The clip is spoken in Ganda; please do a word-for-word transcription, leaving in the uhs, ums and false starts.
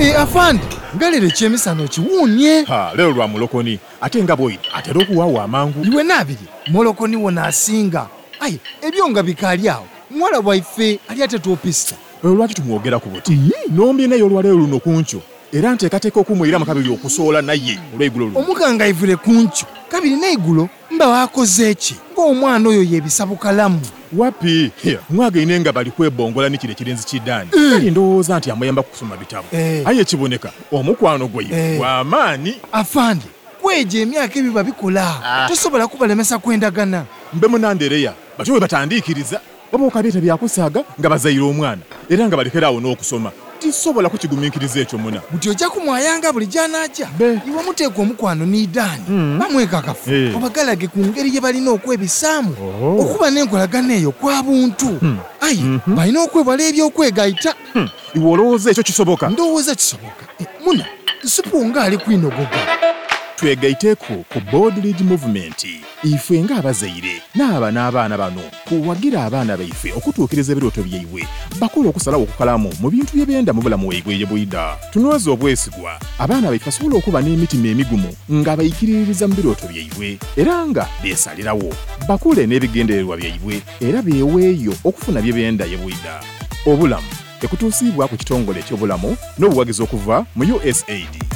Eh afande, ngalere chemisano chiwunye. Ha, leo lwa mulokoni. Ate nga boyi, atera okuwaawa amangu. Iwe nabiri, mulokoni wona asinga. Ayi, ebyonga bikali awo. Mwala waife ali ate topista. Lwaki tumwogera ku buti? Nombi naye olwaleero luno kuncho. Era nteekateeka okumuyira mu kabiri okusoola naye olw'eigulo luno. Omuganga ivule kuncho. Kabiri n'eigulo mba wakoze ki? Ng'omwana oyo yebisa bukalamu. Wapi? Mwagaine nga bali kwebongola n'ekire kirenzi kiddaani. Kali ndowooza nti amuyamba kusoma bitabo. Aye ekiboneka omukwano gwe gw'amaanyi. Afande, kweje emyaka ebiba bikola. Tosobola kubalemesa kwendagana. Mbe munandereya batyo we batandiikiriza. Waba okabyeta byakusaaga nga bazayira omwana era nga balekeraawo n'okusoma. Tisobola kukigumiikiriza ekyo muna. Buti ojja kumwayanga buli gy'anajja. Iwe muteeka omukwano n'iddaani. Bamwekakafu. Obagalage ku ngeri gye balina okwebisaamu. Okuba n'enkolagana eyo kwa buntu. Ayi, balina okwebala ebyokwegayita. Iwe olowooza ekyo kisoboka? Ndowooza kisoboka. Muna, Supu ng'ali kwinogoga. Twegayiteeko ku Board Lead Movement. Ife ng'abazaire n'aba n'abaana bano kuwagira abaana baife okutuukiriza ebirooto byaibwe bakola okusalawo okukalamu mu bintu bye benda mu bulamu bwaibwe eby'obuyida. Tunyweza obwesigwa abaana baife basobola okuba n'emitima emigumu nga bayikiririza mu birooto byaibwe era nga beesalirawo bakule n'ebigendererwa byaibwe era beeweeyo okufuna bye benda eby'obuyida. Obulamu ekutuusibwa ku kitongole eky'obulamu n'obuwagizi okuva mu U S A I D.